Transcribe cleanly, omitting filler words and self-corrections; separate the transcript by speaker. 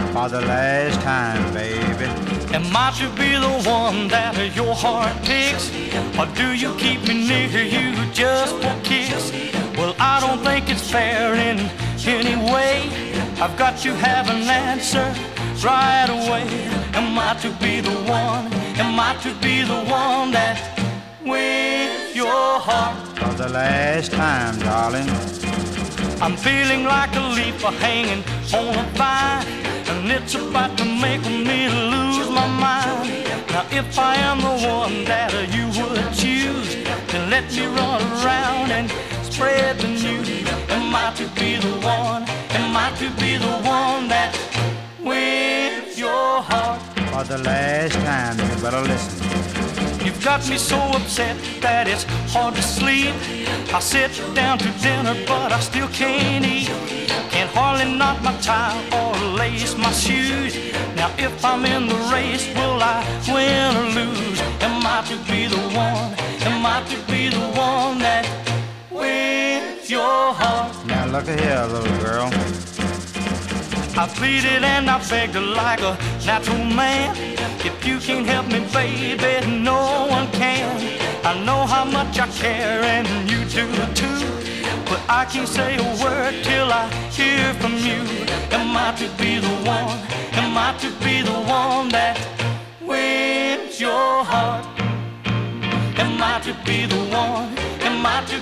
Speaker 1: for the last time, baby.
Speaker 2: Am I to be the one that your heart picks? Or do you keep me near you just for kicks? Well, I don't think it's fair in any way. I've got to have an answer right away. Am I to be the one? Am I to be the one that wins your heart?
Speaker 1: For the last time, darling.
Speaker 2: I'm feeling like a leaf hanging on a vine, and it's about to make me lose my mind. Now if I am the one that you would choose, then let me run around and spread the news. Am I to be the one? Am I to be the one that wins your heart?
Speaker 1: For the last time, you better listen.
Speaker 2: You've got me so upset that it's hard to sleep. I sit down to dinner, but I still can't eat. Can't hardly knot my tie or lace my shoes. Now if I'm in the race, will I win or lose? Am I to be the one? Am I to be the one that wins your heart?
Speaker 1: Now look here, little girl.
Speaker 2: I pleaded and I begged like a natural man. If you can't help me, baby, no one can. I know how much I care and you do too, but I can't say a word till I hear from you. Am I to be the one? Am I to be the one that wins your heart? Am I to be the one? Am I to